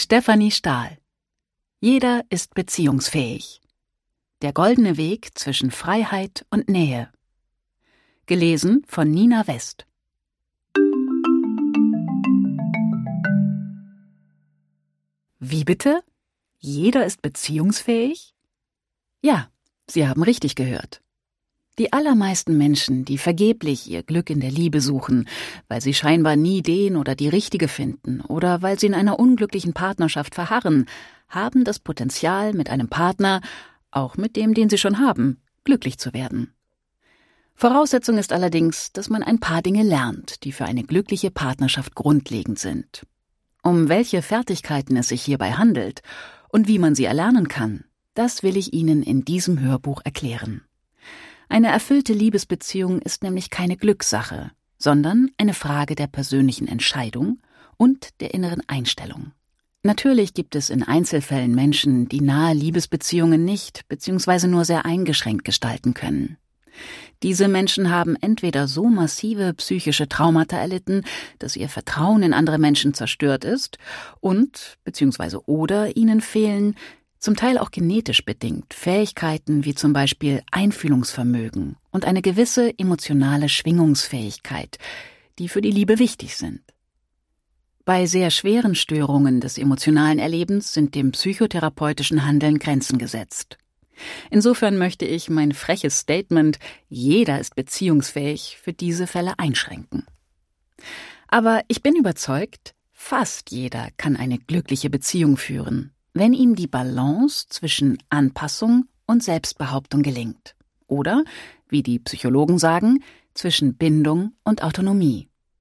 Stefanie Stahl. Jeder ist beziehungsfähig. Der goldene Weg zwischen Freiheit und Nähe. Gelesen von Nina West. Wie bitte? Jeder ist beziehungsfähig? Ja, Sie haben richtig gehört. Die allermeisten Menschen, die vergeblich ihr Glück in der Liebe suchen, weil sie scheinbar nie den oder die Richtige finden oder weil sie in einer unglücklichen Partnerschaft verharren, haben das Potenzial, mit einem Partner, auch mit dem, den sie schon haben, glücklich zu werden. Voraussetzung ist allerdings, dass man ein paar Dinge lernt, die für eine glückliche Partnerschaft grundlegend sind. Um welche Fertigkeiten es sich hierbei handelt und wie man sie erlernen kann, das will ich Ihnen in diesem Hörbuch erklären. Eine erfüllte Liebesbeziehung ist nämlich keine Glückssache, sondern eine Frage der persönlichen Entscheidung und der inneren Einstellung. Natürlich gibt es in Einzelfällen Menschen, die nahe Liebesbeziehungen nicht bzw. nur sehr eingeschränkt gestalten können. Diese Menschen haben entweder so massive psychische Traumata erlitten, dass ihr Vertrauen in andere Menschen zerstört ist oder ihnen fehlen, zum Teil auch genetisch bedingt, Fähigkeiten wie zum Beispiel Einfühlungsvermögen und eine gewisse emotionale Schwingungsfähigkeit, die für die Liebe wichtig sind. Bei sehr schweren Störungen des emotionalen Erlebens sind dem psychotherapeutischen Handeln Grenzen gesetzt. Insofern möchte ich mein freches Statement, jeder ist beziehungsfähig, für diese Fälle einschränken. Aber ich bin überzeugt, fast jeder kann eine glückliche Beziehung führen, wenn ihm die Balance zwischen Anpassung und Selbstbehauptung gelingt. Oder, wie die Psychologen sagen, zwischen Bindung und Autonomie.